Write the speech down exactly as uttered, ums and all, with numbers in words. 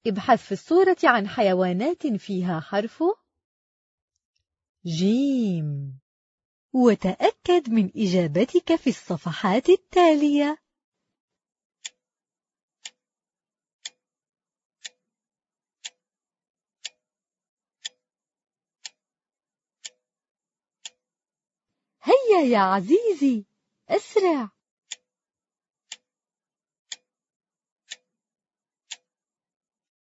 ابحث في الصورة عن حيوانات فيها حرف جيم، وتأكد من إجابتك في الصفحات التالية. هيا يا عزيزي، أسرع.